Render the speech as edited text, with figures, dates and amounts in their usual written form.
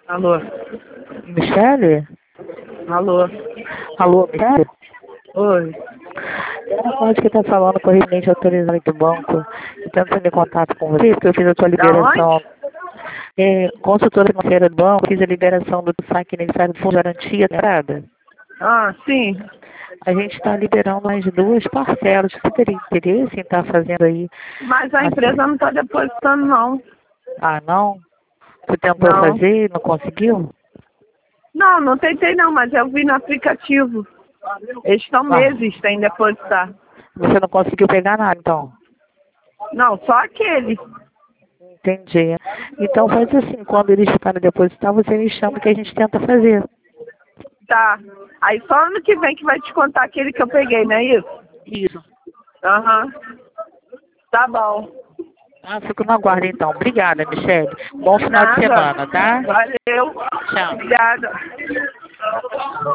Alô? Michele? Alô? Alô, Michele? Oi. Onde que tá falando correspondente autorizado do banco? Estou entrando em contato com você, porque eu fiz a sua Da liberação. onde? Consultora financeira do banco, fiz a liberação do saque necessário do fundo de garantia da entrada. Ah, sim. A gente está liberando mais 2 parcelas. Você teria interesse em estar fazendo aí? Mas a empresa não está depositando, não. Ah, não? Você tentou Não. fazer e não conseguiu? Não, não tentei não, mas eu vi no aplicativo. Eles estão Ah, meses sem depositar. você não conseguiu pegar nada, então? Não, só aquele. Entendi. Então faz assim, quando eles ficarem depositar, você me chama que a gente tenta fazer. Tá. Aí só ano que vem que vai descontar aquele que eu peguei, não é isso? Isso. Aham. Tá bom. Ah, fico no aguardo então. Obrigada, Michele. Bom final de Nada. semana, tá? Valeu. Tchau. Obrigada.